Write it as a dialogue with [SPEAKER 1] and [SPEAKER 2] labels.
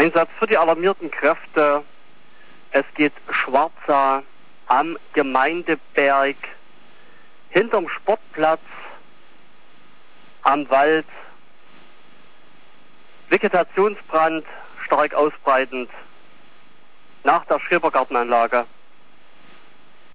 [SPEAKER 1] Einsatz für die alarmierten Kräfte. Es geht Schwarza am Gemeindeberg, hinterm Sportplatz, am Wald. Vegetationsbrand, stark ausbreitend, nach der Schrebergartenanlage.